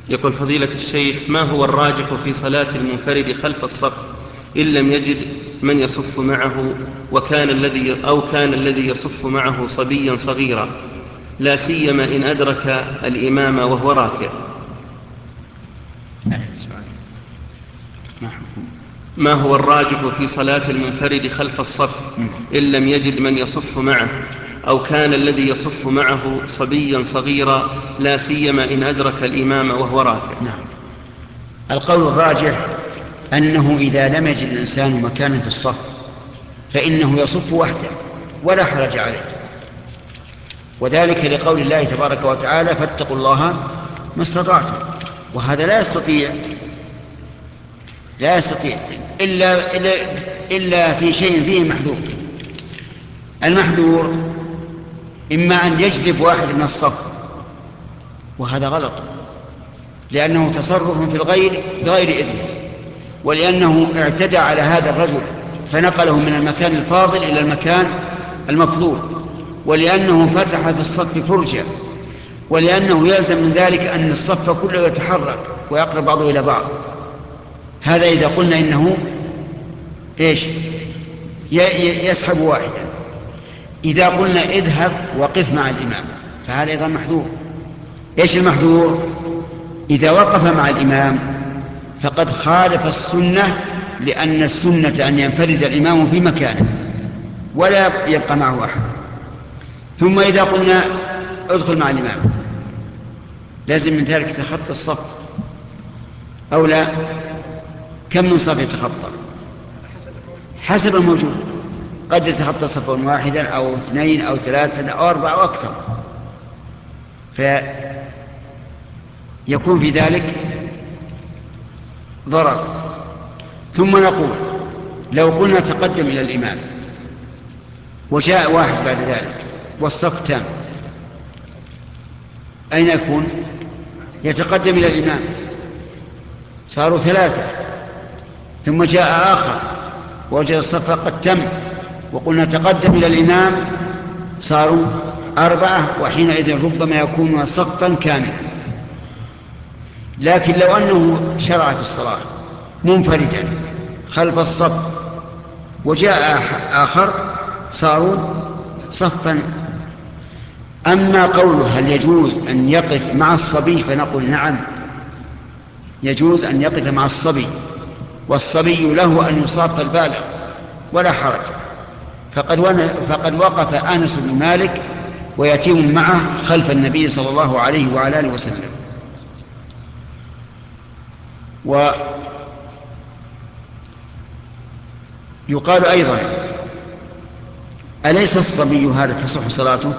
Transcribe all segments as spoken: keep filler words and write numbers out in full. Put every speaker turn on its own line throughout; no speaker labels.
يقول فضيلة الشيخ: ما هو الراجح في صلاة المنفرد خلف الصف إن لم يجد من يصف معه وكان الذي أو كان الذي يصف معه صبيا صغيرا، لا سيما إن أدرك الإمام وهو راكع؟ ما هو الراجح في صلاة المنفرد خلف الصف إن لم يجد من يصف معه أو كان الذي يصف معه صبيا صغيرا، لا سيما إن أدرك الإمام وهو راكع؟
نعم. القول الراجح أنه إذا لم يجد الإنسان مكانا في الصف فإنه يصف وحده ولا حرج عليه، وذلك لقول الله تبارك وتعالى: فاتقوا الله ما استطعتم. وهذا لا يستطيع لا يستطيع إلا, إلا, إلا في شيء فيه محذور. المحذور إما أن يجذب واحد من الصف، وهذا غلط لأنه تصرف في الغير بغير إذنه، ولأنه اعتدى على هذا الرجل فنقله من المكان الفاضل إلى المكان المفضول، ولأنه فتح في الصف فرجة، ولأنه يلزم من ذلك أن الصف كله يتحرك ويقرب بعضه إلى بعض. هذا إذا قلنا إنه إيش يسحب واحدا. إذا قلنا اذهب وقف مع الإمام فهذا أيضا محذور. إيش المحذور؟ إذا وقف مع الإمام فقد خالف السنة، لأن السنة أن ينفرد الإمام في مكانه ولا يبقى معه أحد. ثم إذا قلنا ادخل مع الإمام لازم من ذلك تخطى الصف أو لا؟ كم من صف يتخطى؟ حسب الموجود، قد يتخطى صفا واحدا أو اثنين أو ثلاثة أو أربعة أو أكثر، فيكون في ذلك ضرر. ثم نقول لو قلنا تقدم إلى الإمام وجاء واحد بعد ذلك والصف تام، أين يكون؟ يتقدم إلى الإمام، صاروا ثلاثة. ثم جاء آخر ووجد الصف قد تم وقلنا تقدم إلى الإمام، صاروا أربعة، وحينئذ ربما يكون صفا كاملا. لكن لو أنه شرع في الصلاة منفردا خلف الصف وجاء آخر صاروا صفا. أما قوله هل يجوز أن يقف مع الصبي فنقول نعم، يجوز أن يقف مع الصبي، والصبي له أن يصاب البالغ ولا حرج. فقد, فقد وقف أنس بن مالك ويتيم معه خلف النبي صلى الله عليه وعلى آله وسلم. ويقال أيضا: أليس الصبي هذا تصح صلاته؟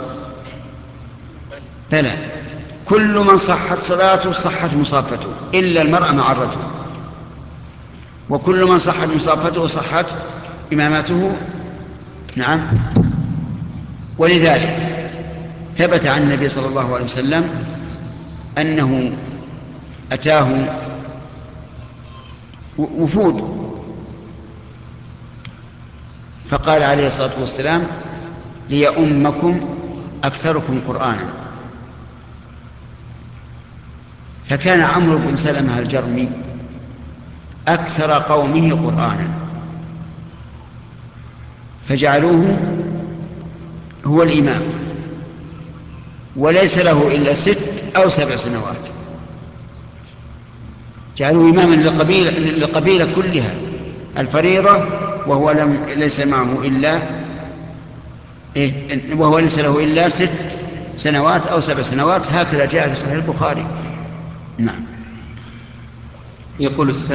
بلى، كل من صحت صلاته صحت مصافته إلا المرأة مع الرجل، وكل من صحت مصافته صحت إمامته. نعم. ولذلك ثبت عن النبي صلى الله عليه وسلم أنه أتاه وفود فقال عليه الصلاة والسلام: ليؤمكم أكثركم قرآنا. فكان عمرو بن سلمة الجرمي أكثر قومه قرآنا، فجعلوه هو الإمام، وليس له إلا ست أو سبع سنوات، جعلوه إماما للقبيلة, للقبيلة كلها الفريضة، وهو لم ليس معه إلا إيه وهو ليس له إلا ست سنوات أو سبع سنوات. هكذا جاء في صحيح البخاري. نعم.
يقول